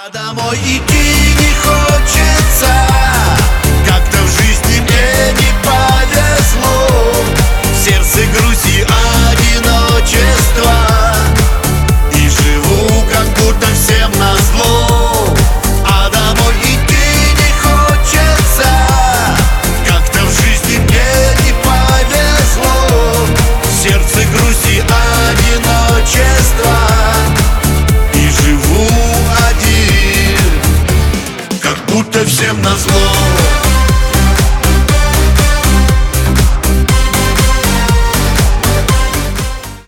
А домой идти не хочется, как-то в жизни мне не повезло. В сердце грусть и одиночество, и живу, как будто всем назло. А домой идти не хочется, как-то в жизни мне не повезло. В сердце грусть и одиночество, и живу один, как будто всем назло.